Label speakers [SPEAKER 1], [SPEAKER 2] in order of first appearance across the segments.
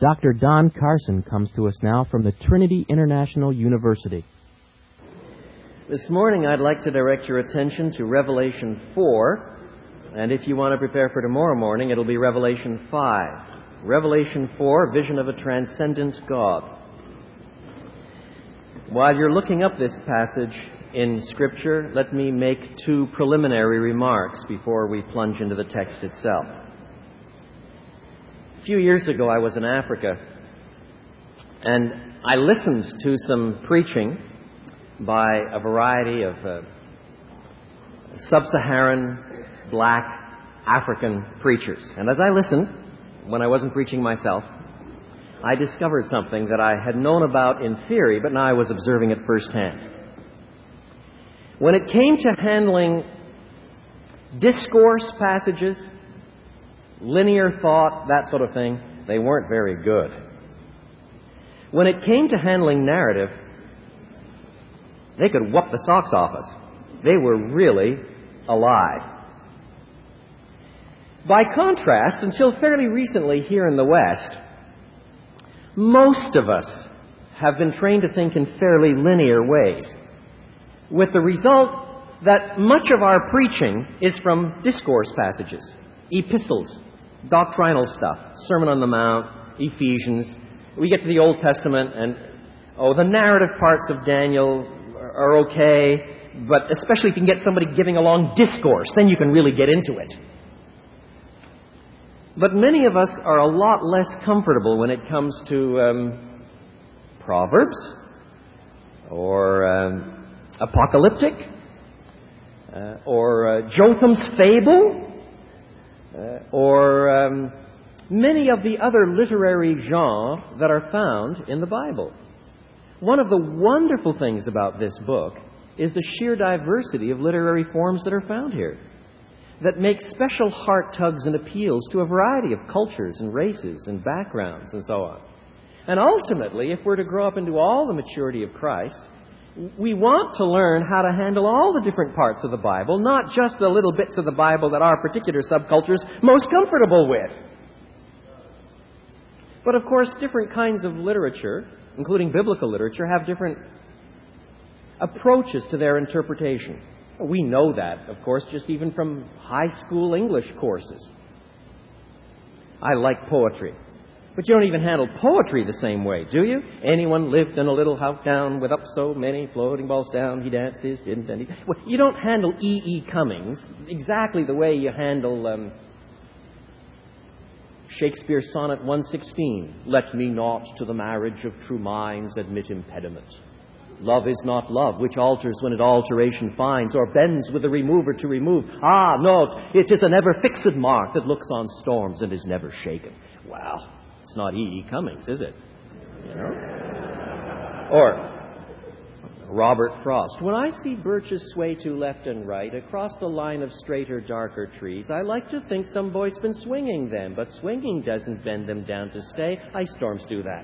[SPEAKER 1] Dr. Don Carson comes to us now from the Trinity International University.
[SPEAKER 2] This morning I'd like to direct your attention to Revelation 4, and if you want to prepare for tomorrow morning, it'll be Revelation 5. Revelation 4, Vision of a Transcendent God. While you're looking up this passage in Scripture, let me make two preliminary remarks before we plunge into the text itself. A few years ago, I was in Africa, and I listened to some preaching by a variety of sub-Saharan black African preachers. And as I listened, when I wasn't preaching myself, I discovered something that I had known about in theory, but now I was observing it firsthand. When it came to handling discourse passages, linear thought, that sort of thing, they weren't very good. When it came to handling narrative, they could whoop the socks off us. They were really alive. By contrast, until fairly recently here in the West, most of us have been trained to think in fairly linear ways, with the result that much of our preaching is from discourse passages, epistles, doctrinal stuff, Sermon on the Mount, Ephesians. We get to the Old Testament and, the narrative parts of Daniel are okay, but especially if you can get somebody giving a long discourse, then you can really get into it. But many of us are a lot less comfortable when it comes to Proverbs or Apocalyptic or Jotham's Fable or many of the other literary genres that are found in the Bible. One of the wonderful things about this book is the sheer diversity of literary forms that are found here, that make special heart tugs and appeals to a variety of cultures and races and backgrounds and so on. And ultimately, if we're to grow up into all the maturity of Christ, we want to learn how to handle all the different parts of the Bible, not just the little bits of the Bible that our particular subculture's most comfortable with. But of course, different kinds of literature, including biblical literature, have different approaches to their interpretation. We know that, of course, just even from high school English courses. I like poetry. But you don't even handle poetry the same way, do you? Anyone lived in a little house down with up so many floating balls down. He danced his, didn't he? Well, you don't handle E.E. Cummings exactly the way you handle Shakespeare's Sonnet 116. Let me not to the marriage of true minds admit impediment. Love is not love, which alters when it alteration finds, or bends with the remover to remove. Ah, no, it is an ever-fixed mark that looks on storms and is never shaken. Well, it's not E.E. Cummings, is it? You know? Or Robert Frost. When I see birches sway to left and right across the line of straighter, darker trees, I like to think some boy's been swinging them, but swinging doesn't bend them down to stay. Ice storms do that.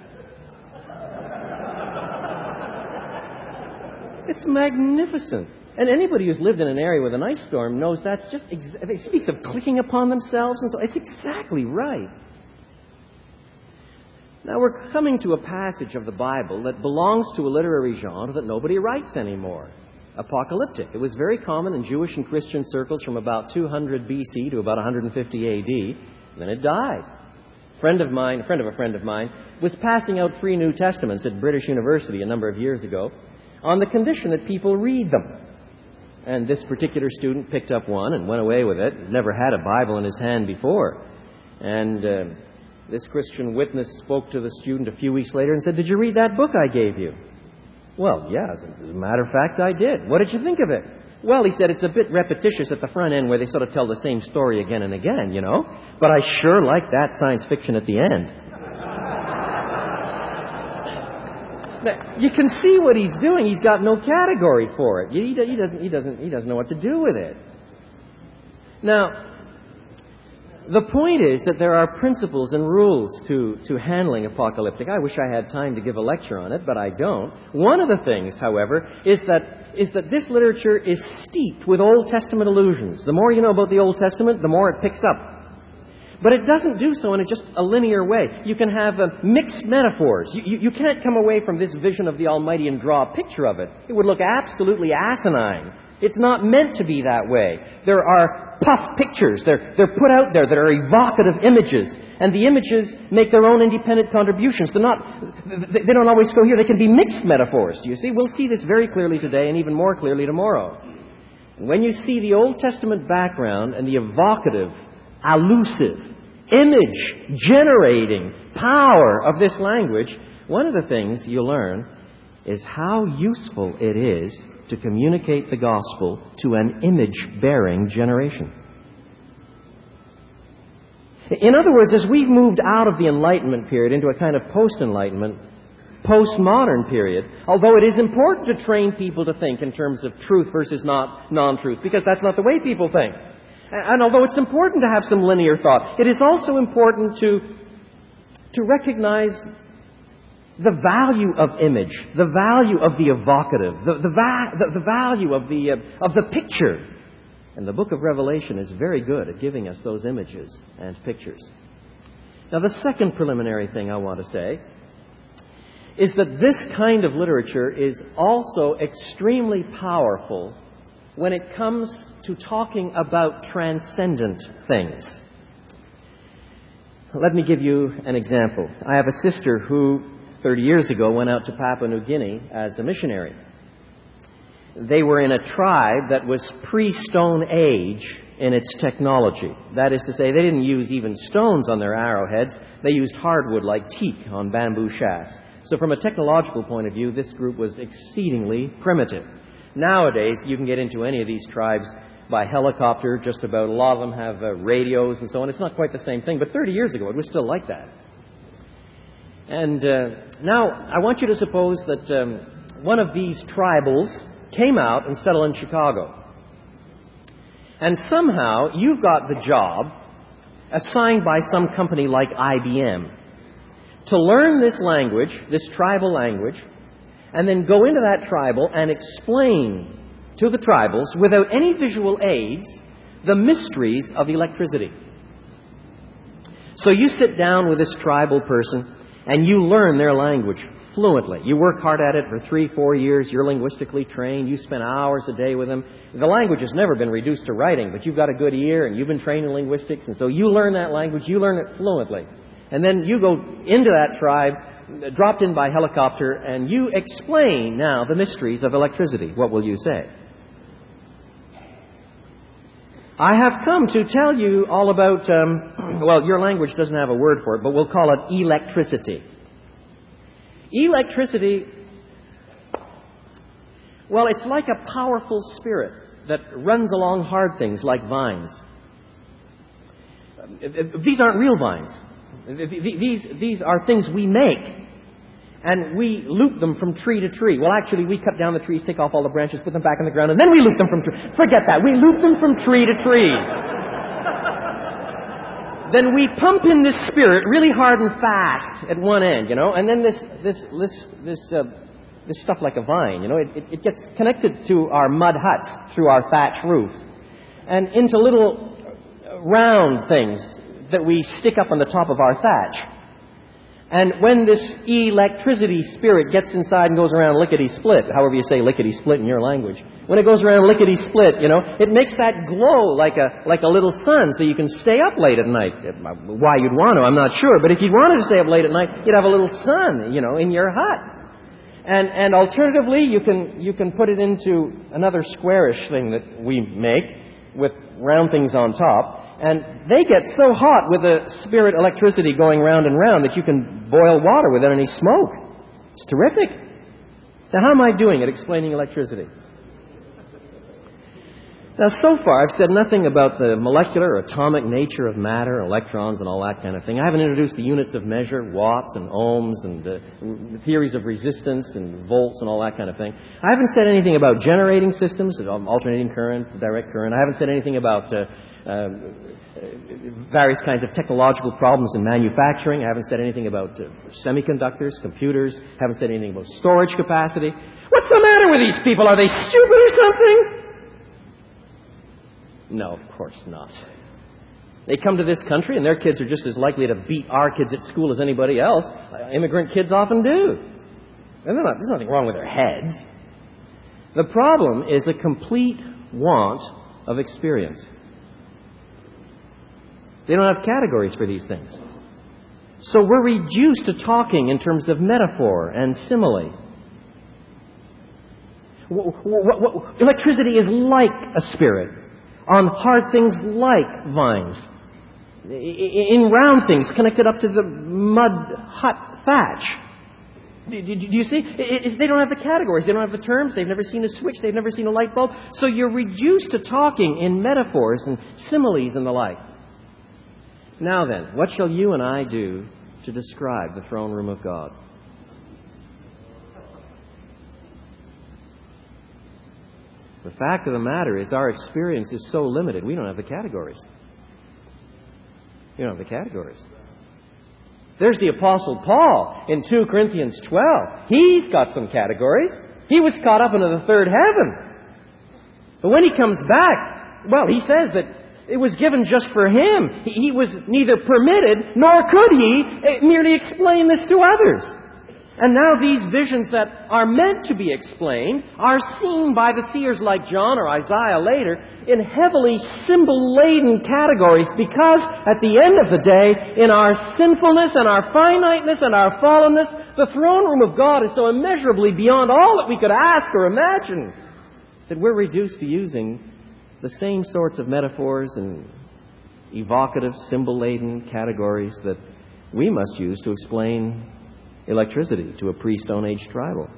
[SPEAKER 2] It's magnificent. And anybody who's lived in an area with an ice storm knows that's just... it speaks of clicking upon themselves and so... It's exactly right. Now, we're coming to a passage of the Bible that belongs to a literary genre that nobody writes anymore. Apocalyptic. It was very common in Jewish and Christian circles from about 200 B.C. to about 150 A.D. Then it died. A friend of a friend of mine, was passing out free New Testaments at British University a number of years ago on the condition that people read them. And this particular student picked up one and went away with it. Never had a Bible in his hand before. And this Christian witness spoke to the student a few weeks later and said, "Did you read that book I gave you?" "Well, yeah, as a matter of fact, I did." "What did you think of it?" "Well," he said, "it's a bit repetitious at the front end where they sort of tell the same story again and again, you know. But I sure like that science fiction at the end." Now, you can see what he's doing. He's got no category for it. He doesn't know what to do with it. Now, the point is that there are principles and rules to handling apocalyptic. I wish I had time to give a lecture on it, but I don't. One of the things, however, is that this literature is steeped with Old Testament allusions. The more you know about the Old Testament, the more it picks up. But it doesn't do so in just a linear way. You can have mixed metaphors. You can't come away from this vision of the Almighty and draw a picture of it. It would look absolutely asinine. It's not meant to be that way. There are puff pictures. They're put out there that are evocative images. And the images make their own independent contributions. They don't always go here. They can be mixed metaphors, do you see? We'll see this very clearly today and even more clearly tomorrow. When you see the Old Testament background and the evocative, elusive, image-generating power of this language, one of the things you learn is how useful it is to communicate the gospel to an image-bearing generation. In other words, as we've moved out of the Enlightenment period into a kind of post-Enlightenment, postmodern period, although it is important to train people to think in terms of truth versus non-truth, because that's not the way people think. And although it's important to have some linear thought, it is also important to recognize the value of image, the value of the evocative, the value of the picture. And the book of Revelation is very good at giving us those images and pictures. Now, the second preliminary thing I want to say is that this kind of literature is also extremely powerful when it comes to talking about transcendent things. Let me give you an example. I have a sister who 30 years ago went out to Papua New Guinea as a missionary. They were in a tribe that was pre-Stone Age in its technology. That is to say, they didn't use even stones on their arrowheads. They used hardwood like teak on bamboo shafts. So from a technological point of view, this group was exceedingly primitive. Nowadays, you can get into any of these tribes by helicopter, just about. A lot of them have radios and so on. It's not quite the same thing, but 30 years ago, it was still like that. And now, I want you to suppose that one of these tribals came out and settled in Chicago. And somehow, you've got the job assigned by some company like IBM to learn this language, this tribal language, and then go into that tribal and explain to the tribals, without any visual aids, the mysteries of electricity. So you sit down with this tribal person and you learn their language fluently. You work hard at it for 3-4 years. You're linguistically trained. You spend hours a day with them. The language has never been reduced to writing, but you've got a good ear and you've been trained in linguistics, and so you learn that language. You learn it fluently. And then you go into that tribe, dropped in by helicopter, and you explain now the mysteries of electricity. What will you say? I have come to tell you all about, well, your language doesn't have a word for it, but we'll call it electricity. Electricity, well, it's like a powerful spirit that runs along hard things like vines. These aren't real vines. These are things we make, and we loop them from tree to tree. Well, actually, we cut down the trees, take off all the branches, put them back in the ground, and then we loop them from tree. Forget that. We loop them from tree to tree. Then we pump in this spirit really hard and fast at one end, and then this stuff like a vine, it gets connected to our mud huts through our thatch roofs and into little round things that we stick up on the top of our thatch. And when this electricity spirit gets inside and goes around lickety-split, however you say lickety-split in your language, when it goes around lickety-split, it makes that glow like a little sun, so you can stay up late at night. Why you'd want to, I'm not sure, but if you wanted to stay up late at night, you'd have a little sun, in your hut. And alternatively, you can put it into another squarish thing that we make with round things on top. And they get so hot with the spirit electricity going round and round that you can boil water without any smoke. It's terrific. Now, how am I doing at explaining electricity? Now, so far, I've said nothing about the molecular or atomic nature of matter, electrons, and all that kind of thing. I haven't introduced the units of measure, watts and ohms, and the theories of resistance and volts and all that kind of thing. I haven't said anything about generating systems, alternating current, direct current. I haven't said anything about various kinds of technological problems in manufacturing. I haven't said anything about semiconductors, computers. I haven't said anything about storage capacity. What's the matter with these people? Are they stupid or something? No, of course not. They come to this country and their kids are just as likely to beat our kids at school as anybody else. Immigrant kids often do. And there's nothing wrong with their heads. The problem is a complete want of experience. They don't have categories for these things. So we're reduced to talking in terms of metaphor and simile. Electricity is like a spirit, on hard things like vines, in round things connected up to the mud hut thatch. Do you see? They don't have the categories. They don't have the terms. They've never seen a switch. They've never seen a light bulb. So you're reduced to talking in metaphors and similes and the like. Now then, what shall you and I do to describe the throne room of God? The fact of the matter is our experience is so limited, we don't have the categories. We don't have the categories. There's the Apostle Paul in 2 Corinthians 12. He's got some categories. He was caught up into the third heaven. But when he comes back, well, he says that it was given just for him. He was neither permitted nor could he merely explain this to others. And now these visions that are meant to be explained are seen by the seers like John or Isaiah later in heavily symbol-laden categories because at the end of the day, in our sinfulness and our finiteness and our fallenness, the throne room of God is so immeasurably beyond all that we could ask or imagine that we're reduced to using the same sorts of metaphors and evocative, symbol-laden categories that we must use to explain electricity to a pre-Stone Age tribal.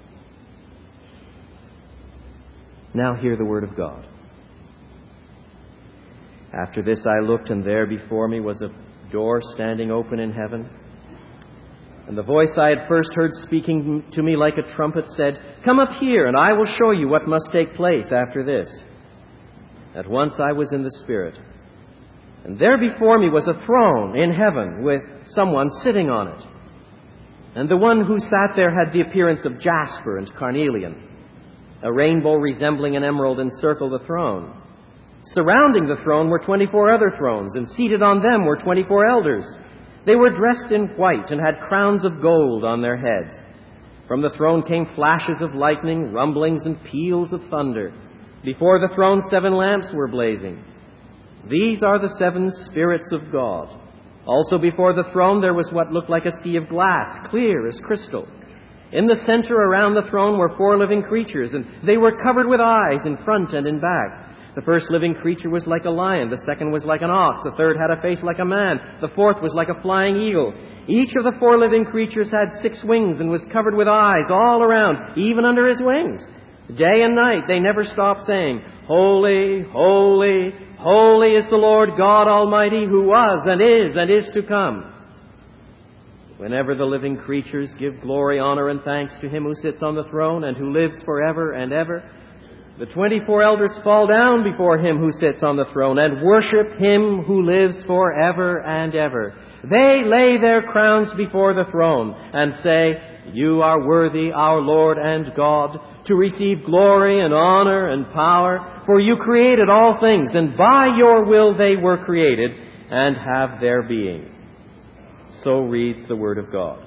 [SPEAKER 2] Now hear the word of God. After this I looked, and there before me was a door standing open in heaven. And the voice I had first heard speaking to me like a trumpet said, "Come up here, and I will show you what must take place after this." At once I was in the Spirit. And there before me was a throne in heaven with someone sitting on it. And the one who sat there had the appearance of jasper and carnelian. A rainbow resembling an emerald encircled the throne. Surrounding the throne were 24 other thrones, and seated on them were 24 elders. They were dressed in white and had crowns of gold on their heads. From the throne came flashes of lightning, rumblings, and peals of thunder. Before the throne 7 lamps were blazing. These are the 7 spirits of God. Also before the throne there was what looked like a sea of glass, clear as crystal. In the center around the throne were 4 living creatures, and they were covered with eyes in front and in back. The first living creature was like a lion, the second was like an ox, the third had a face like a man, the fourth was like a flying eagle. Each of the 4 living creatures had 6 wings and was covered with eyes all around, even under his wings. Day and night they never stopped saying, "Holy, holy, holy is the Lord God Almighty, who was and is to come." Whenever the living creatures give glory, honor, and thanks to Him who sits on the throne and who lives forever and ever, the 24 elders fall down before Him who sits on the throne and worship Him who lives forever and ever. They lay their crowns before the throne and say, "You are worthy, our Lord and God, to receive glory and honor and power, for you created all things, and by your will they were created and have their being." So reads the Word of God.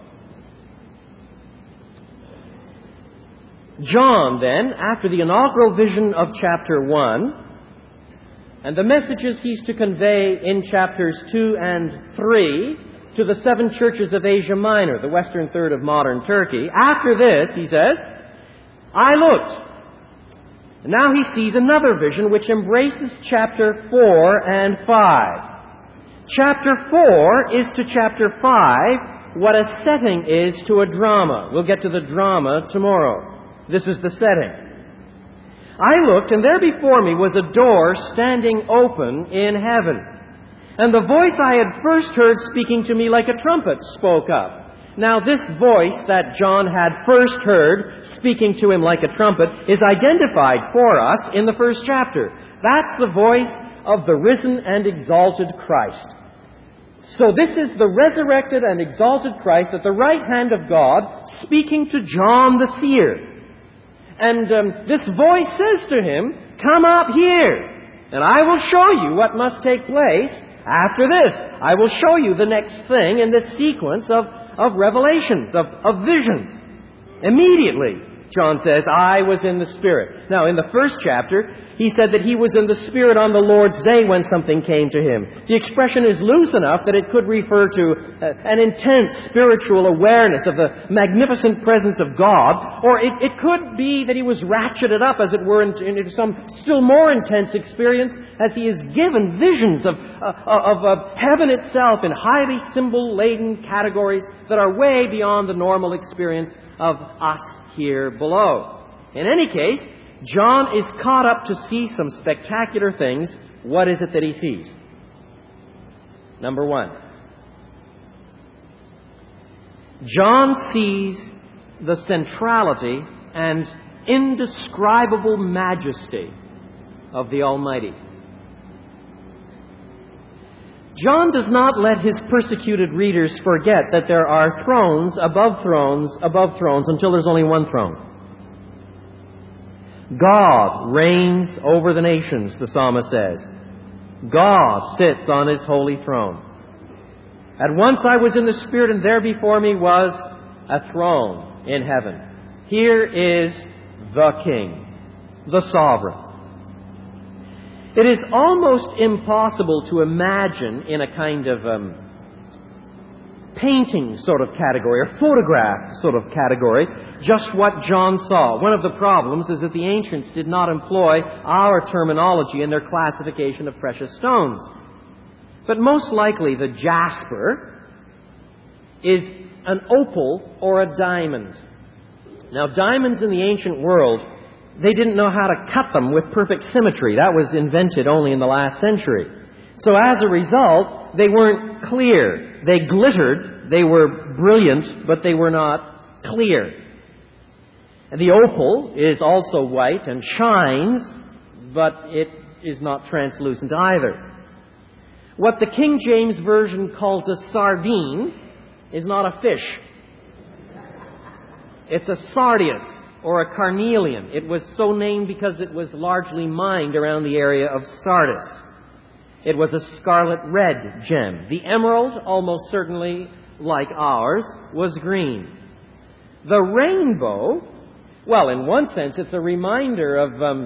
[SPEAKER 2] John, then, after the inaugural vision of chapter 1, and the messages he's to convey in chapters 2 and 3 to the 7 churches of Asia Minor, the western third of modern Turkey, after this, he says, I looked. And now he sees another vision which embraces chapter 4 and 5. Chapter 4 is to chapter 5 what a setting is to a drama. We'll get to the drama tomorrow. This is the setting. I looked, and there before me was a door standing open in heaven. And the voice I had first heard speaking to me like a trumpet spoke up. Now this voice that John had first heard speaking to him like a trumpet is identified for us in the first chapter. That's the voice of the risen and exalted Christ. So this is the resurrected and exalted Christ at the right hand of God speaking to John the seer. And this voice says to him, "Come up here, and I will show you what must take place After this, I will show you the next thing in this sequence of revelations, of visions. Immediately, John says, I was in the Spirit. Now, in the first chapter, he said that he was in the Spirit on the Lord's day when something came to him. The expression is loose enough that it could refer to an intense spiritual awareness of the magnificent presence of God, or it could be that he was ratcheted up, as it were, into some still more intense experience as he is given visions of heaven itself in highly symbol-laden categories that are way beyond the normal experience of us here below. In any case, John is caught up to see some spectacular things. What is it that he sees? Number one, John sees the centrality and indescribable majesty of the Almighty. John does not let his persecuted readers forget that there are thrones above thrones above thrones until there's only one throne. God reigns over the nations, the psalmist says. God sits on His holy throne. At once I was in the Spirit, and there before me was a throne in heaven. Here is the King, the Sovereign. It is almost impossible to imagine in a kind of painting sort of category, or photograph sort of category, just what John saw. One of the problems is that the ancients did not employ our terminology in their classification of precious stones. But most likely the jasper is an opal or a diamond. Now, diamonds in the ancient world, they didn't know how to cut them with perfect symmetry. That was invented only in the last century. So as a result, they weren't clear. They glittered, they were brilliant, but they were not clear. And the opal is also white and shines, but it is not translucent either. What the King James Version calls a sardine is not a fish. It's a sardius, or a carnelian. It was so named because it was largely mined around the area of Sardis. It was a scarlet red gem. The emerald, almost certainly like ours, was green. The rainbow, well, in one sense, it's a reminder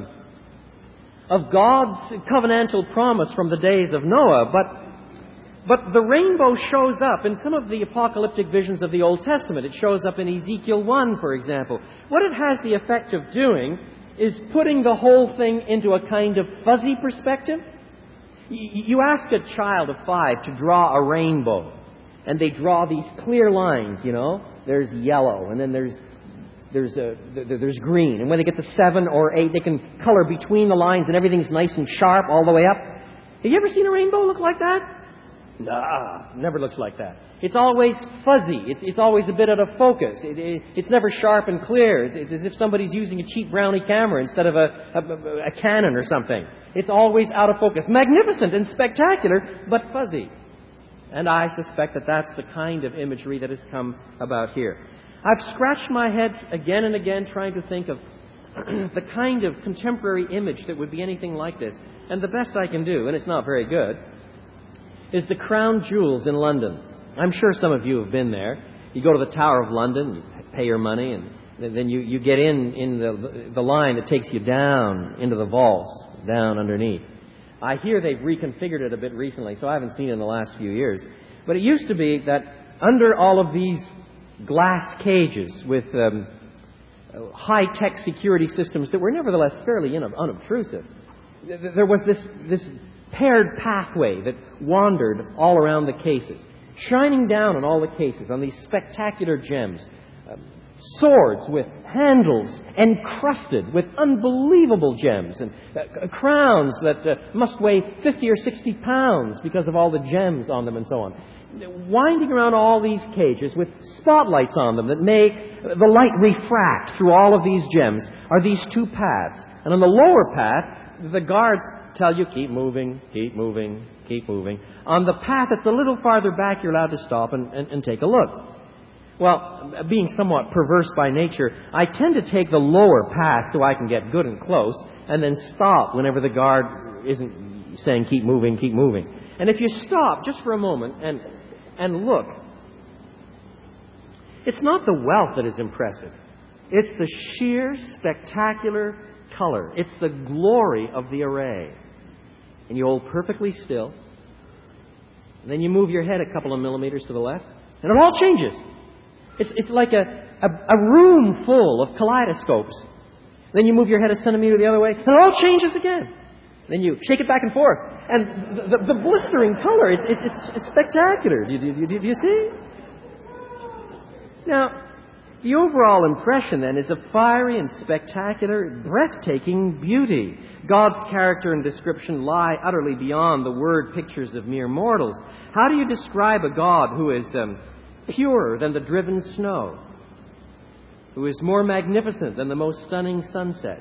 [SPEAKER 2] of God's covenantal promise from the days of Noah, but the rainbow shows up in some of the apocalyptic visions of the Old Testament. It shows up in Ezekiel 1, for example. What it has the effect of doing is putting the whole thing into a kind of fuzzy perspective. You ask a child of 5 to draw a rainbow, and they draw these clear lines, you know. There's yellow, and then there's green. And when they get to 7 or 8, they can color between the lines, and everything's nice and sharp all the way up. Have you ever seen a rainbow look like that? Nah, never looks like that. It's always fuzzy. It's always a bit out of focus. It's never sharp and clear. It's as if somebody's using a cheap Brownie camera instead of a Canon or something. It's always out of focus. Magnificent and spectacular, but fuzzy. And I suspect that that's the kind of imagery that has come about here. I've scratched my head again and again trying to think of the kind of contemporary image that would be anything like this. And the best I can do, and it's not very good, is the Crown Jewels in London. I'm sure some of you have been there. You go to the Tower of London, you pay your money, and then you get in the line that takes you down into the vaults, down underneath. I hear they've reconfigured it a bit recently, so I haven't seen it in the last few years. But it used to be that under all of these glass cages with high-tech security systems that were nevertheless fairly unobtrusive, there was this paired pathway that wandered all around the cases, shining down on all the cases, on these spectacular gems. Swords with handles encrusted with unbelievable gems, and crowns that must weigh 50 or 60 pounds because of all the gems on them and so on. Winding around all these cages with spotlights on them that make the light refract through all of these gems are these two paths. And on the lower path, the guards tell you, keep moving, keep moving, keep moving. On the path that's a little farther back, you're allowed to stop and take a look. Well, being somewhat perverse by nature, I tend to take the lower path so I can get good and close, and then stop whenever the guard isn't saying keep moving, keep moving. And if you stop just for a moment and look, it's not the wealth that is impressive. It's the sheer, spectacular color. It's the glory of the array. And you hold perfectly still. And then you move your head a couple of millimeters to the left, and it all changes. It's like a room full of kaleidoscopes. Then you move your head a centimeter the other way, and it all changes again. Then you shake it back and forth, and the blistering color, it's spectacular. Do you see? Now, the overall impression, then, is of fiery and spectacular, breathtaking beauty. God's character and description lie utterly beyond the word pictures of mere mortals. How do you describe a God who is purer than the driven snow, who is more magnificent than the most stunning sunset,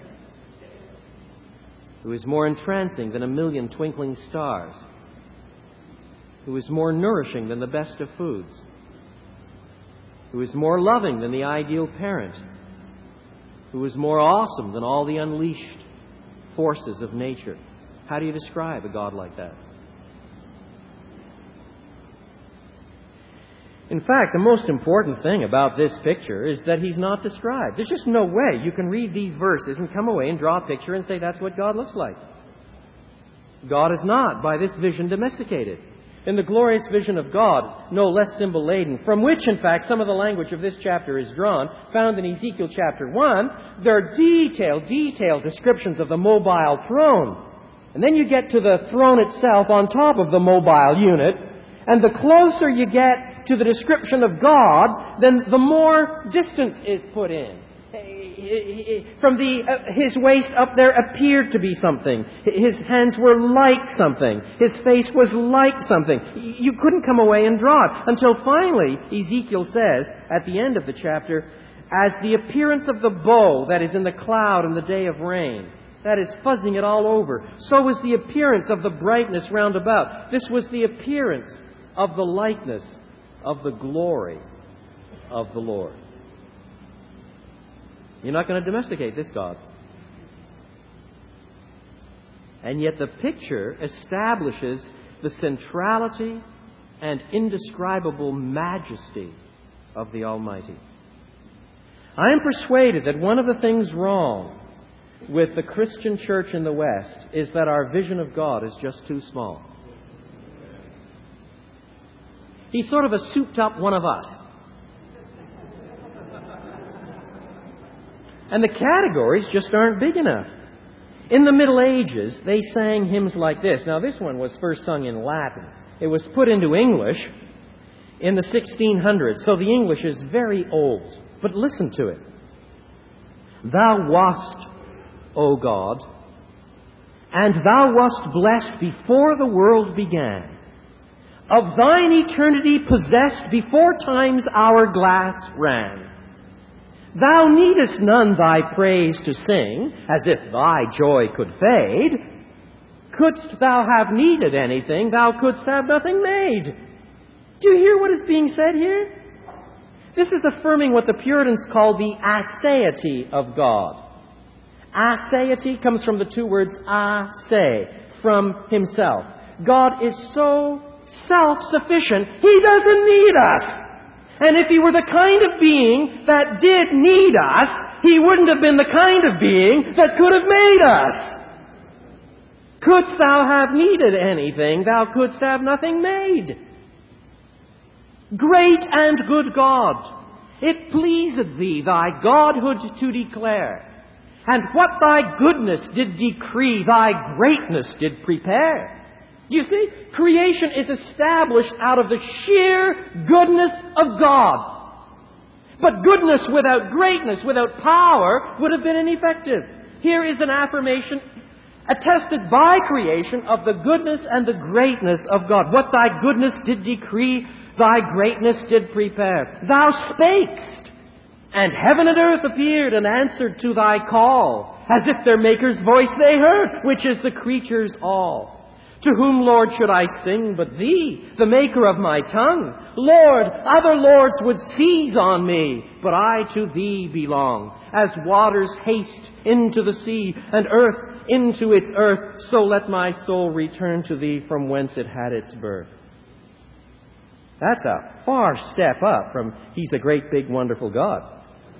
[SPEAKER 2] who is more entrancing than a million twinkling stars, who is more nourishing than the best of foods, who is more loving than the ideal parent, who is more awesome than all the unleashed forces of nature? How do you describe a God like that? In fact, the most important thing about this picture is that he's not described. There's just no way you can read these verses and come away and draw a picture and say that's what God looks like. God is not, by this vision, domesticated. In the glorious vision of God, no less symbol-laden, from which, in fact, some of the language of this chapter is drawn, found in Ezekiel chapter 1, there are detailed descriptions of the mobile throne. And then you get to the throne itself on top of the mobile unit, and the closer you get to the description of God, then the more distance is put in. From his waist up there appeared to be something. His hands were like something. His face was like something. You couldn't come away and draw it until finally Ezekiel says at the end of the chapter, as the appearance of the bow that is in the cloud in the day of rain, that is fuzzing it all over, so was the appearance of the brightness round about. This was the appearance of the likeness of the glory of the Lord. You're not going to domesticate this God. And yet the picture establishes the centrality and indescribable majesty of the Almighty. I am persuaded that one of the things wrong with the Christian church in the West is that our vision of God is just too small. He's sort of a souped-up one of us. And the categories just aren't big enough. In the Middle Ages, they sang hymns like this. Now, this one was first sung in Latin. It was put into English in the 1600s, so the English is very old. But listen to it. Thou wast, O God, and thou wast blessed before the world began. Of thine eternity possessed before time's hourglass ran. Thou needest none thy praise to sing, as if thy joy could fade. Couldst thou have needed anything, thou couldst have nothing made. Do you hear what is being said here? This is affirming what the Puritans call the aseity of God. Aseity comes from the two words ase, from himself. God is so self-sufficient, He doesn't need us. And if He were the kind of being that did need us, He wouldn't have been the kind of being that could have made us. Couldst thou have needed anything, thou couldst have nothing made. Great and good God, it pleased Thee thy Godhood to declare, and what Thy goodness did decree, Thy greatness did prepare. You see, creation is established out of the sheer goodness of God. But goodness without greatness, without power, would have been ineffective. Here is an affirmation attested by creation of the goodness and the greatness of God. What Thy goodness did decree, Thy greatness did prepare. Thou spakest, and heaven and earth appeared and answered to Thy call, as if their Maker's voice they heard, which is the creature's all. To whom, Lord, should I sing but Thee, the Maker of my tongue? Lord, other lords would seize on me, but I to Thee belong. As waters haste into the sea, and earth into its earth, so let my soul return to thee from whence it had its birth. That's a far step up from He's a great, big, wonderful God.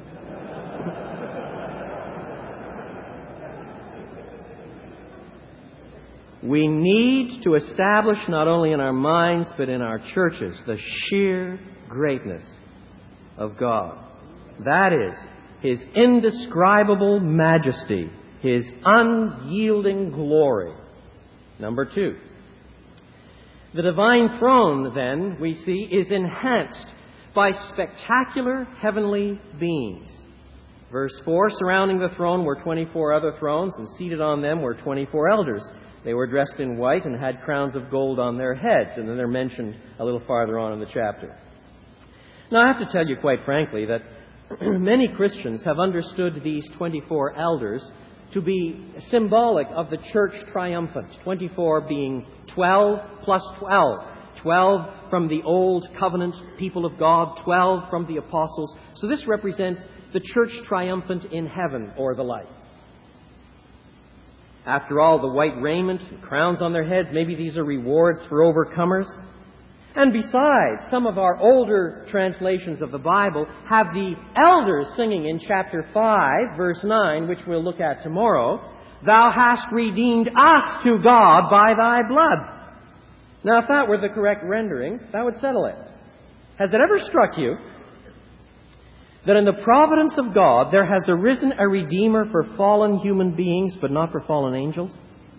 [SPEAKER 2] We need to establish not only in our minds but in our churches the sheer greatness of God. That is, His indescribable majesty, His unyielding glory. Number 2. The divine throne, then, we see, is enhanced by spectacular heavenly beings. Verse 4, surrounding the throne were 24 other thrones, and seated on them were 24 elders. They were dressed in white and had crowns of gold on their heads, and then they're mentioned a little farther on in the chapter. Now, I have to tell you quite frankly that many Christians have understood these 24 elders to be symbolic of the church triumphant, 24 being 12 plus 12. 12 from the old covenant people of God, 12 from the apostles. So this represents the church triumphant in heaven or the like. After all, the white raiment, crowns on their heads, maybe these are rewards for overcomers. And besides, some of our older translations of the Bible have the elders singing in chapter 5, verse 9, which we'll look at tomorrow, Thou hast redeemed us to God by Thy blood. Now, if that were the correct rendering, that would settle it. Has it ever struck you that in the providence of God there has arisen a Redeemer for fallen human beings, but not for fallen angels?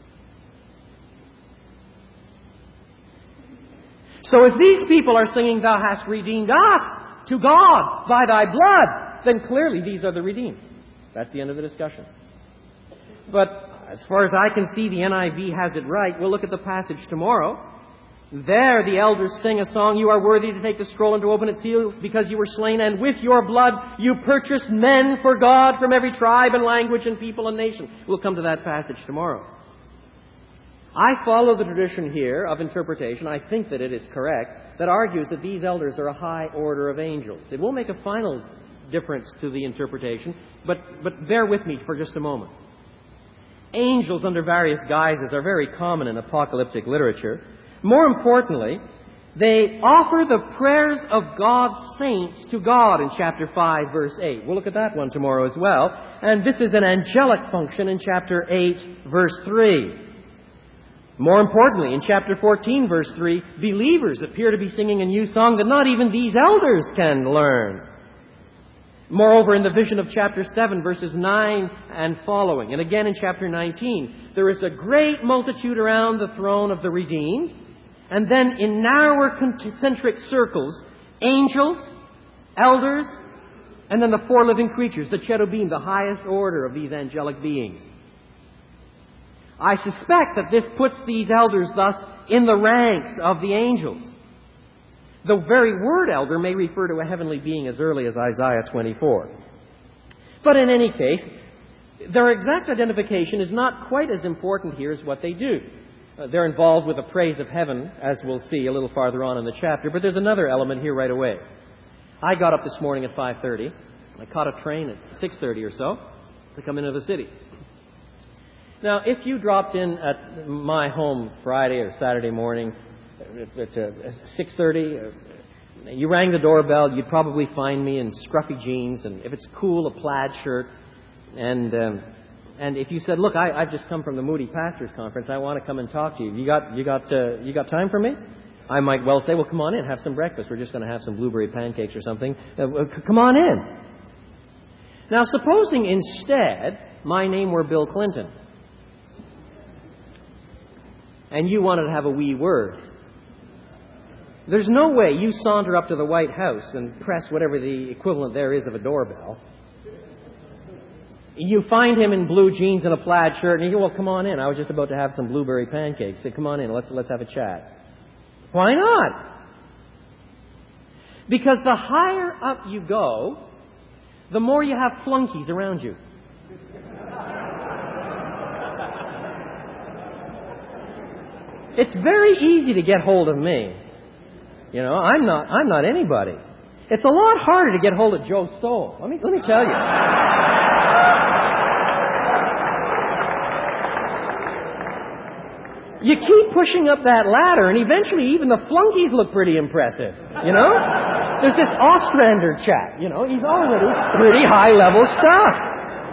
[SPEAKER 2] So if these people are singing, Thou hast redeemed us to God by Thy blood, then clearly these are the redeemed. That's the end of the discussion. But as far as I can see, the NIV has it right. We'll look at the passage tomorrow. There the elders sing a song, You are worthy to take the scroll and to open its seals because you were slain, and with your blood you purchased men for God from every tribe and language and people and nation. We'll come to that passage tomorrow. I follow the tradition here of interpretation, I think that it is correct, that argues that these elders are a high order of angels. It will make a final difference to the interpretation, but bear with me for just a moment. Angels under various guises are very common in apocalyptic literature. More importantly, they offer the prayers of God's saints to God in chapter 5, verse 8. We'll look at that one tomorrow as well. And this is an angelic function in chapter 8, verse 3. More importantly, in chapter 14, verse 3, believers appear to be singing a new song that not even these elders can learn. Moreover, in the vision of chapter 7, verses 9 and following, and again in chapter 19, there is a great multitude around the throne of the redeemed, and then in narrower concentric circles, angels, elders, and then the four living creatures, the cherubim, the highest order of these angelic beings. I suspect that this puts these elders thus in the ranks of the angels. The very word elder may refer to a heavenly being as early as Isaiah 24. But in any case, their exact identification is not quite as important here as what they do. They're involved with the praise of heaven, as we'll see a little farther on in the chapter, but there's another element here right away. I got up this morning at 5:30. I caught a train at 6:30 or so to come into the city. Now, if you dropped in at my home Friday or Saturday morning, it's 6:30, you rang the doorbell, you'd probably find me in scruffy jeans, and if it's cool, a plaid shirt. And if you said, look, I've just come from the Moody Pastors Conference, I want to come and talk to you. You got time for me? I might well say, well, come on in, have some breakfast. We're just going to have some blueberry pancakes or something. Come on in. Now, supposing instead my name were Bill Clinton, and you wanted to have a wee word. There's no way you saunter up to the White House and press whatever the equivalent there is of a doorbell. You find him in blue jeans and a plaid shirt, and you go, well, come on in. I was just about to have some blueberry pancakes. Say, come on in. Let's have a chat. Why not? Because the higher up you go, the more you have flunkies around you. It's very easy to get hold of me. You know, I'm not anybody. It's a lot harder to get hold of Joe Stoll. Let me tell you. You keep pushing up that ladder, and eventually even the flunkies look pretty impressive, you know? There's this Ostrander chap, you know, he's already pretty high-level stuff.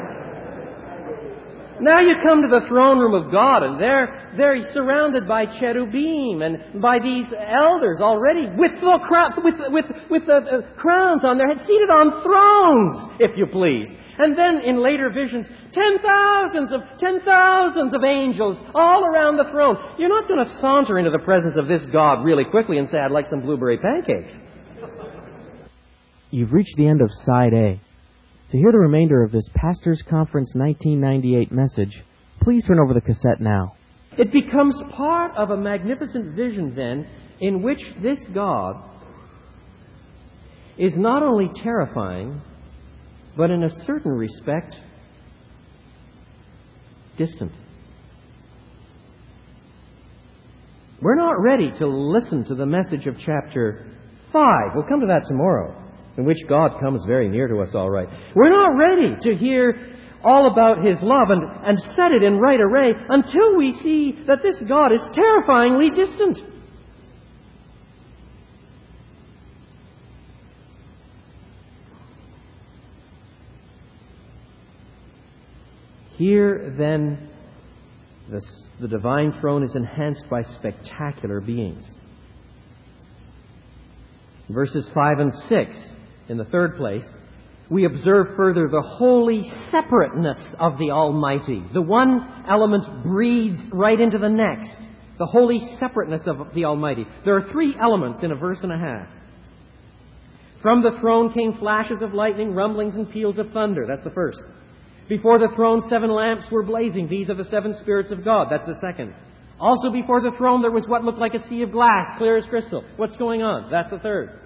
[SPEAKER 2] Now you come to the throne room of God, and there he's surrounded by cherubim and by these elders already with the crowns on their heads, seated on thrones, if you please. And then in later visions, 10,000s of angels all around the throne. You're not going to saunter into the presence of this God really quickly and say, "I'd like some blueberry pancakes."
[SPEAKER 1] You've reached the end of Side A. To hear the remainder of this Pastors Conference 1998 message, please turn over the cassette now.
[SPEAKER 2] It becomes part of a magnificent vision, then, in which this God is not only terrifying, but in a certain respect, distant. We're not ready to listen to the message of chapter 5. We'll come to that tomorrow, in which God comes very near to us, all right. We're not ready to hear all about His love and set it in right array until we see that this God is terrifyingly distant. Here, then, the divine throne is enhanced by spectacular beings. Verses 5 and 6, in the third place, we observe further the holy separateness of the Almighty. The one element breathes right into the next. The holy separateness of the Almighty. There are three elements in a verse and a half. From the throne came flashes of lightning, rumblings, and peals of thunder. That's the first. Before the throne, 7 lamps were blazing. These are the 7 spirits of God. That's the second. Also before the throne, there was what looked like a sea of glass, clear as crystal. What's going on? That's the third.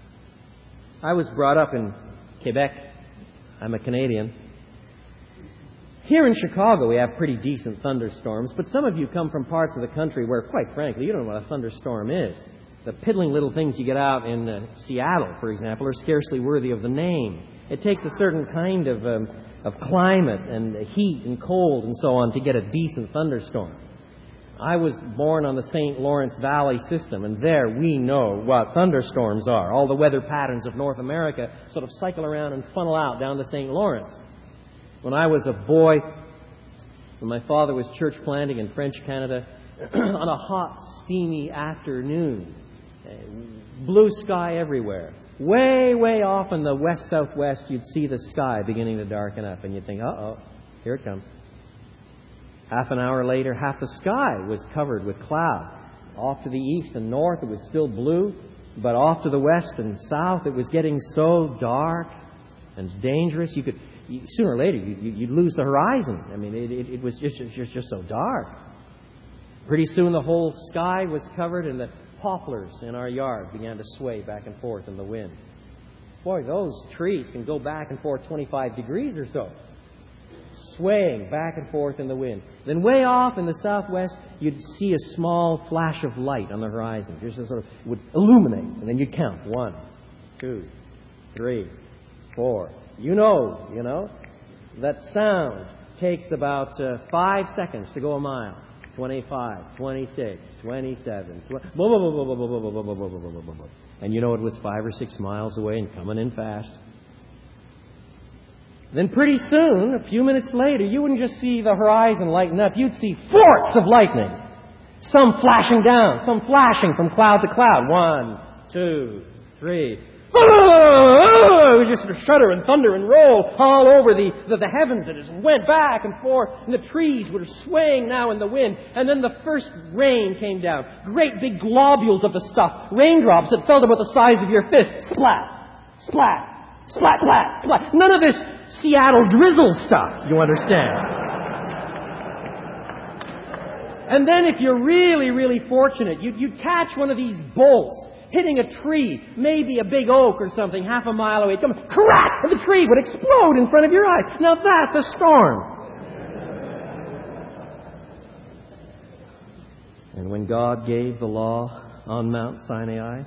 [SPEAKER 2] I was brought up in Quebec. I'm a Canadian. Here in Chicago, we have pretty decent thunderstorms, but some of you come from parts of the country where, quite frankly, you don't know what a thunderstorm is. The piddling little things you get out in Seattle, for example, are scarcely worthy of the name. It takes a certain kind of climate and heat and cold and so on to get a decent thunderstorm. I was born on the St. Lawrence Valley system, and there we know what thunderstorms are. All the weather patterns of North America sort of cycle around and funnel out down the St. Lawrence. When I was a boy, when my father was church planting in French Canada, on a hot, steamy afternoon, blue sky everywhere. Way, way off in the west-southwest, you'd see the sky beginning to darken up, and you'd think, uh-oh, here it comes. Half an hour later, half the sky was covered with cloud. Off to the east and north, it was still blue, but off to the west and south, it was getting so dark and dangerous. Sooner or later, you'd lose the horizon. I mean, it was just so dark. Pretty soon, the whole sky was covered, and the poplars in our yard began to sway back and forth in the wind. Boy, those trees can go back and forth 25 degrees or so, swaying back and forth in the wind. Then way off in the southwest, you'd see a small flash of light on the horizon. Just sort of would illuminate, and then you'd count. 1, 2, 3, 4. You know. That sound takes about 5 seconds to go a mile. 25, 26, 27, and you know it was 5 or 6 miles away and coming in fast. Then pretty soon, a few minutes later, you wouldn't just see the horizon lighten up, you'd see forks of lightning. Some flashing down, some flashing from cloud to cloud. 1, 2, 3. It would just sort of shudder and thunder and roll all over the heavens. It just went back and forth, and the trees were swaying now in the wind. And then the first rain came down. Great big globules of the stuff. Raindrops that felt about the size of your fist. Splat, splat, splat, splat, splat. None of this Seattle drizzle stuff, you understand. And then if you're really, really fortunate, you'd catch one of these bolts hitting a tree, maybe a big oak or something, half a mile away. Come, crack! And the tree would explode in front of your eyes. Now that's a storm. And when God gave the law on Mount Sinai,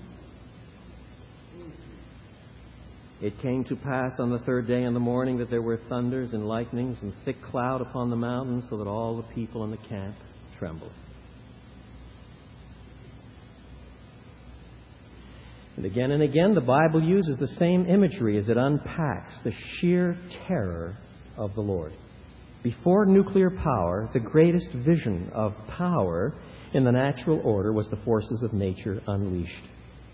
[SPEAKER 2] it came to pass on the third day in the morning that there were thunders and lightnings and thick cloud upon the mountains, so that all the people in the camp trembled. and again, the Bible uses the same imagery as it unpacks the sheer terror of the Lord. Before nuclear power, the greatest vision of power in the natural order was the forces of nature unleashed.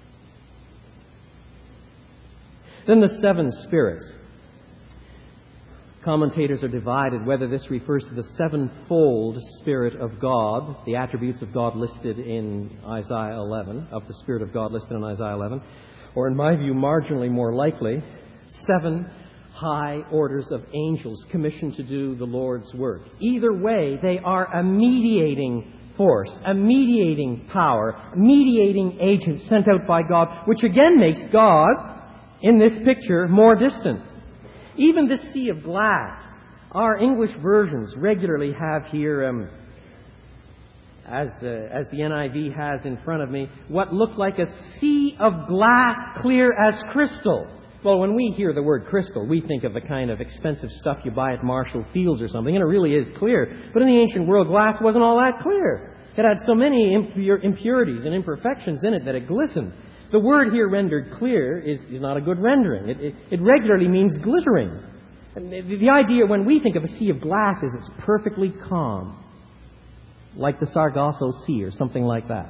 [SPEAKER 2] Then the seven spirits. Commentators are divided whether this refers to the sevenfold Spirit of God, the attributes of God listed in Isaiah 11, of the Spirit of God listed in Isaiah 11, or in my view, marginally more likely, seven high orders of angels commissioned to do the Lord's work. Either way, they are a mediating force, a mediating power, a mediating agent sent out by God, which again makes God, in this picture, more distant. Even this sea of glass, our English versions regularly have here, as the NIV has in front of me, what looked like a sea of glass clear as crystal. Well, when we hear the word crystal, we think of the kind of expensive stuff you buy at Marshall Fields or something, and it really is clear. But in the ancient world, glass wasn't all that clear. It had so many impurities and imperfections in it that it glistened. The word here rendered clear is not a good rendering. It regularly means glittering. And the idea when we think of a sea of glass is it's perfectly calm, like the Sargasso Sea or something like that.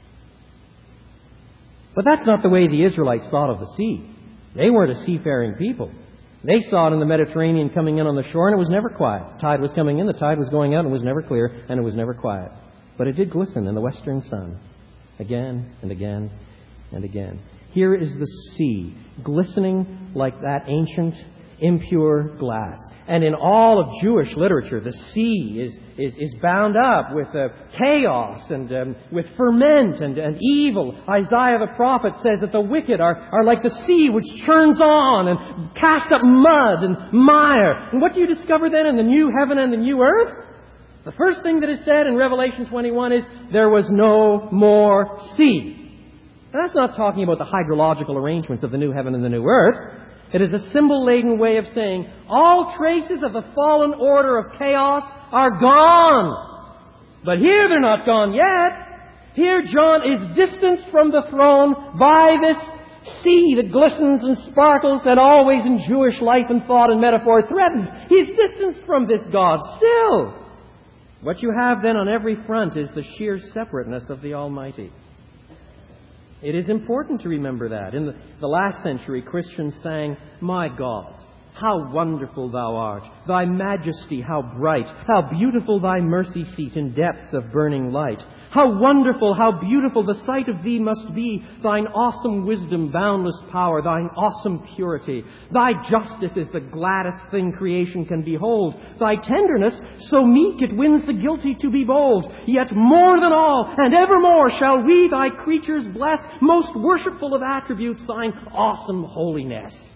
[SPEAKER 2] But that's not the way the Israelites thought of the sea. They weren't a seafaring people. They saw it in the Mediterranean coming in on the shore, and it was never quiet. The tide was coming in, the tide was going out, and it was never clear, and it was never quiet. But it did glisten in the western sun, again and again and again. Here is the sea, glistening like that ancient, impure glass. And in all of Jewish literature, the sea is bound up with chaos and with ferment and evil. Isaiah the prophet says that the wicked are like the sea which churns on and casts up mud and mire. And what do you discover then in the new heaven and the new earth? The first thing that is said in Revelation 21 is, there was no more sea. Now, that's not talking about the hydrological arrangements of the new heaven and the new earth. It is a symbol-laden way of saying all traces of the fallen order of chaos are gone. But here they're not gone yet. Here John is distanced from the throne by this sea that glistens and sparkles and always in Jewish life and thought and metaphor threatens. He's distanced from this God still. What you have then on every front is the sheer separateness of the Almighty. It is important to remember that. In the last century, Christians sang, "My God, how wonderful thou art! Thy majesty, how bright! How beautiful thy mercy seat in depths of burning light! How wonderful, how beautiful the sight of thee must be! Thine awesome wisdom, boundless power, thine awesome purity! Thy justice is the gladdest thing creation can behold! Thy tenderness, so meek it wins the guilty to be bold! Yet more than all, and evermore, shall we thy creatures bless, most worshipful of attributes, thine awesome holiness!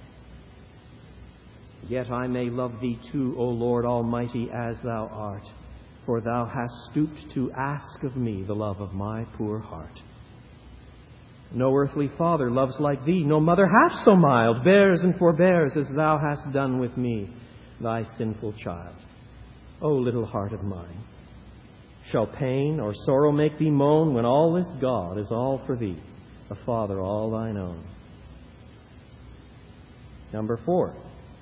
[SPEAKER 2] Yet I may love thee too, O Lord Almighty, as thou art. For thou hast stooped to ask of me the love of my poor heart. No earthly father loves like thee, no mother half so mild, bears and forbears as thou hast done with me, thy sinful child. O little heart of mine, shall pain or sorrow make thee moan when all this God is all for thee, a Father all thine own? Number 4.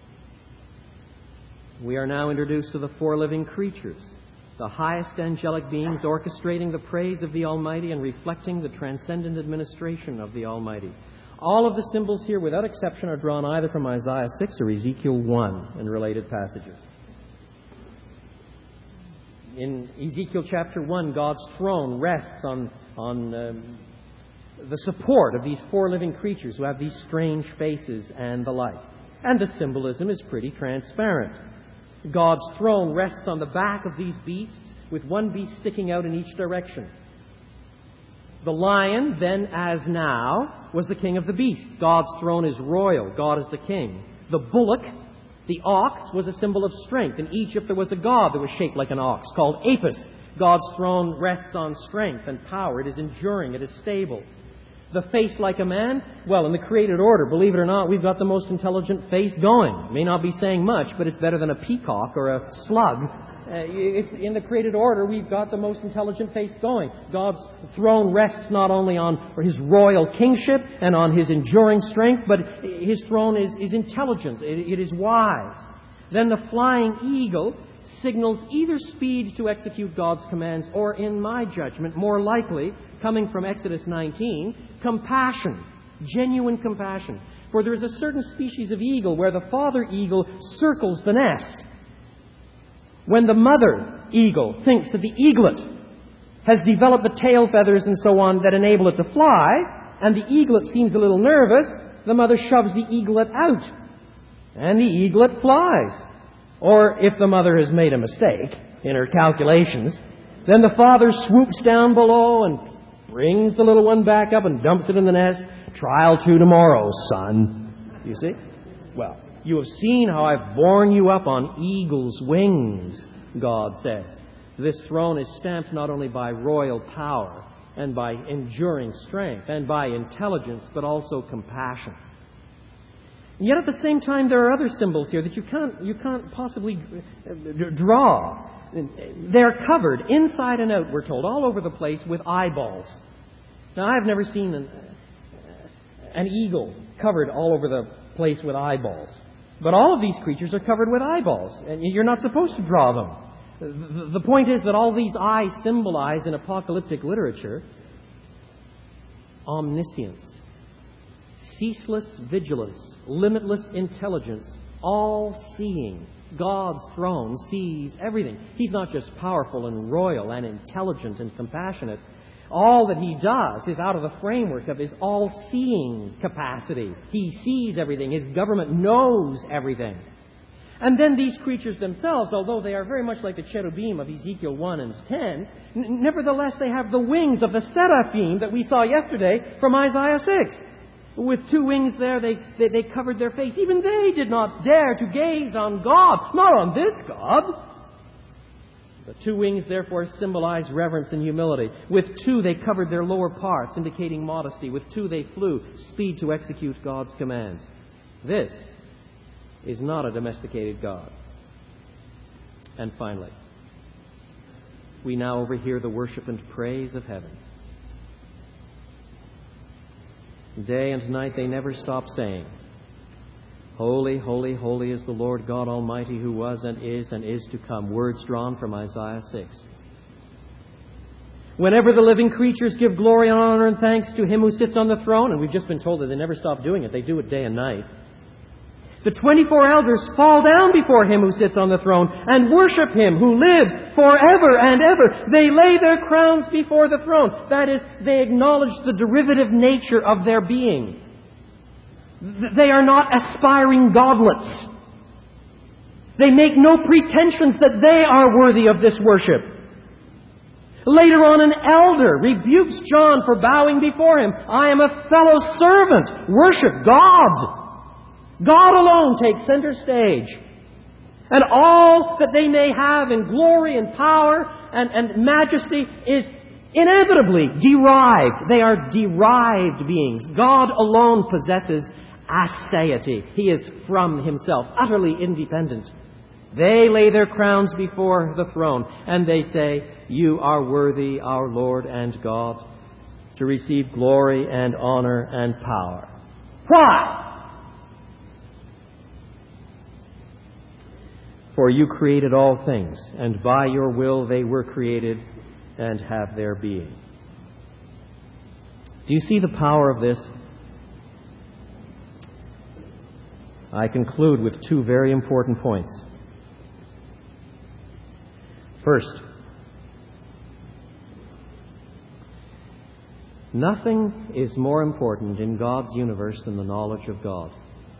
[SPEAKER 2] We are now introduced to the 4 living creatures, the highest angelic beings orchestrating the praise of the Almighty and reflecting the transcendent administration of the Almighty. All of the symbols here, without exception, are drawn either from Isaiah 6 or Ezekiel 1 and related passages. In Ezekiel chapter 1, God's throne rests on the support of these 4 living creatures who have these strange faces and the like. And the symbolism is pretty transparent. God's throne rests on the back of these beasts, with one beast sticking out in each direction. The lion, then as now, was the king of the beasts. God's throne is royal. God is the king. The bullock, the ox, was a symbol of strength. In Egypt there was a god that was shaped like an ox, called Apis. God's throne rests on strength and power. It is enduring. It is stable. The face like a man? Well, in the created order, believe it or not, we've got the most intelligent face going. It may not be saying much, but it's better than a peacock or a slug. In the created order, we've got the most intelligent face going. God's throne rests not only on His royal kingship and on His enduring strength, but His throne is intelligence. It is wise. Then the flying eagle signals either speed to execute God's commands or, in my judgment, more likely, coming from Exodus 19, compassion, genuine compassion. For there is a certain species of eagle where the father eagle circles the nest. When the mother eagle thinks that the eaglet has developed the tail feathers and so on that enable it to fly, and the eaglet seems a little nervous, the mother shoves the eaglet out, and the eaglet flies. Or if the mother has made a mistake in her calculations, then the father swoops down below and brings the little one back up and dumps it in the nest. Trial 2 tomorrow, son. You see? Well, you have seen how I've borne you up on eagle's wings, God says. This throne is stamped not only by royal power and by enduring strength and by intelligence, but also compassion. And yet at the same time, there are other symbols here that you can't possibly draw. They're covered inside and out, we're told, all over the place with eyeballs. Now, I've never seen an eagle covered all over the place with eyeballs. But all of these creatures are covered with eyeballs, and you're not supposed to draw them. The point is that all these eyes symbolize in apocalyptic literature omniscience, ceaseless vigilance, limitless intelligence, all-seeing. God's throne sees everything. He's not just powerful and royal and intelligent and compassionate. All that He does is out of the framework of His all-seeing capacity. He sees everything. His government knows everything. And then these creatures themselves, although they are very much like the cherubim of Ezekiel 1 and 10, nevertheless they have the wings of the seraphim that we saw yesterday from Isaiah 6. With 2 wings there, they covered their face. Even they did not dare to gaze on God, not on this God. The 2 wings, therefore, symbolize reverence and humility. With 2, they covered their lower parts, indicating modesty. With 2, they flew, speed to execute God's commands. This is not a domesticated God. And finally, we now overhear the worship and praise of heaven. Day and night they never stop saying, Holy, holy, holy is the Lord God Almighty, who was and is to come. Words drawn from Isaiah 6. Whenever the living creatures give glory and honor and thanks to Him who sits on the throne, and we've just been told that they never stop doing it, they do it day and night, the 24 elders fall down before Him who sits on the throne and worship Him who lives forever and ever. They lay their crowns before the throne. That is, they acknowledge the derivative nature of their being. They are not aspiring godlets. They make no pretensions that they are worthy of this worship. Later on, an elder rebukes John for bowing before him. I am a fellow servant. Worship God. God alone takes center stage. And all that they may have in glory and power and majesty is inevitably derived. They are derived beings. God alone possesses aseity. He is from Himself, utterly independent. They lay their crowns before the throne, and they say, You are worthy, our Lord and God, to receive glory and honor and power. Why? For You created all things, and by Your will they were created and have their being. Do you see the power of this? I conclude with 2 very important points. First, nothing is more important in God's universe than the knowledge of God.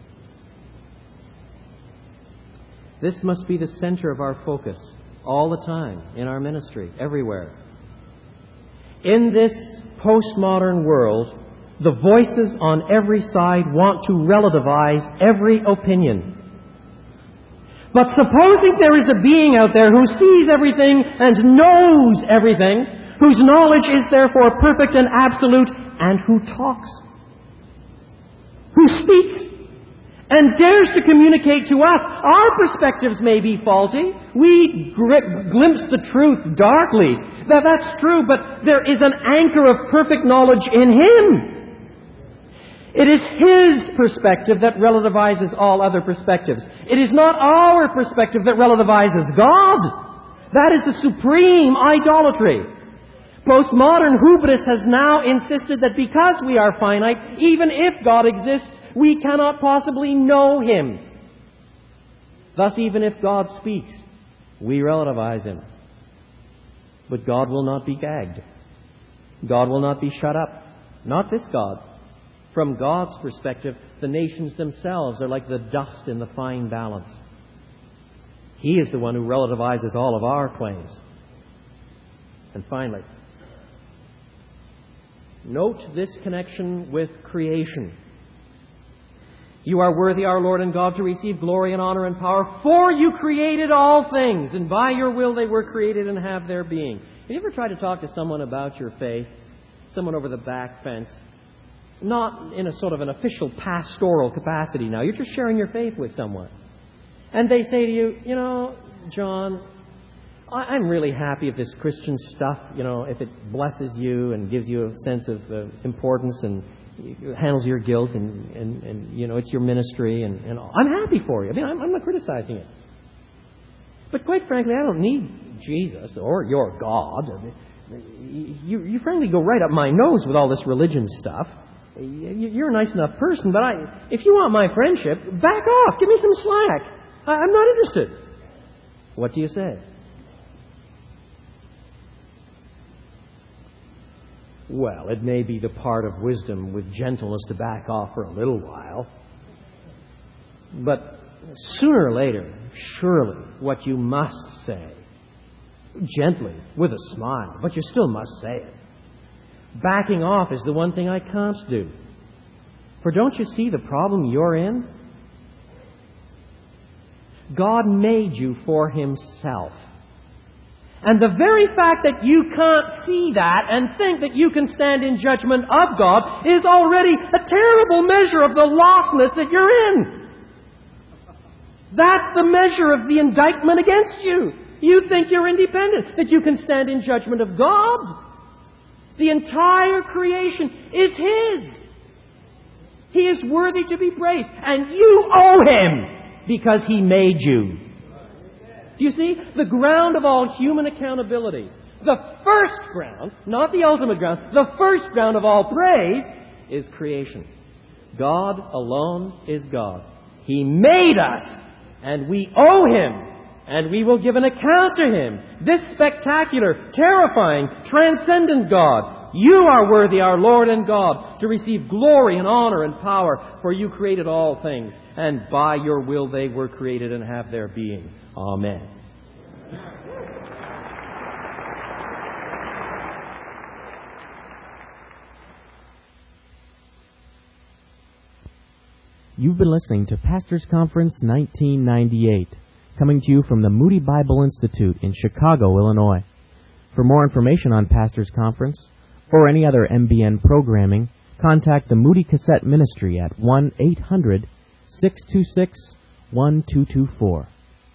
[SPEAKER 2] This must be the center of our focus all the time, in our ministry, everywhere. In this postmodern world, the voices on every side want to relativize every opinion. But supposing there is a being out there who sees everything and knows everything, whose knowledge is therefore perfect and absolute, and who talks, who speaks, and dares to communicate to us. Our perspectives may be faulty. We glimpse the truth darkly. That's true, but there is an anchor of perfect knowledge in Him. It is His perspective that relativizes all other perspectives. It is not our perspective that relativizes God. That is the supreme idolatry. Postmodern hubris has now insisted that because we are finite, even if God exists, we cannot possibly know Him. Thus, even if God speaks, we relativize Him. But God will not be gagged. God will not be shut up. Not this God. From God's perspective, the nations themselves are like the dust in the fine balance. He is the one who relativizes all of our claims. And finally, note this connection with creation. You are worthy, our Lord and God, to receive glory and honor and power, for you created all things, and by your will they were created and have their being. Have you ever tried to talk to someone about your faith? Someone over the back fence? Not in a sort of an official pastoral capacity now. You're just sharing your faith with someone. And they say to you, you know, John, I'm really happy if this Christian stuff, you know, if it blesses you and gives you a sense of importance and handles your guilt and you know, it's your ministry and I'm happy for you. I mean, I'm not criticizing it. But quite frankly, I don't need Jesus or your God. You frankly go right up my nose with all this religion stuff. You're a nice enough person, but if you want my friendship, back off. Give me some slack. I'm not interested. What do you say? Well, it may be the part of wisdom with gentleness to back off for a little while. But sooner or later, surely what you must say, gently, with a smile, but you still must say it. Backing off is the one thing I can't do. For don't you see the problem you're in? God made you for Himself. And the very fact that you can't see that and think that you can stand in judgment of God is already a terrible measure of the lostness that you're in. That's the measure of the indictment against you. You think you're independent, that you can stand in judgment of God. The entire creation is His. He is worthy to be praised. And you owe Him because He made you. Do you see? The ground of all human accountability, the first ground, not the ultimate ground, the first ground of all praise is creation. God alone is God. He made us, and we owe Him. And we will give an account to Him. This spectacular, terrifying, transcendent God. You are worthy, our Lord and God, to receive glory and honor and power, for you created all things, and by your will they were created and have their being. Amen.
[SPEAKER 1] You've been listening to Pastors Conference 1998. Coming to you from the Moody Bible Institute in Chicago, Illinois. For more information on Pastors Conference or any other MBN programming, contact the Moody Cassette Ministry at 1-800-626-1224.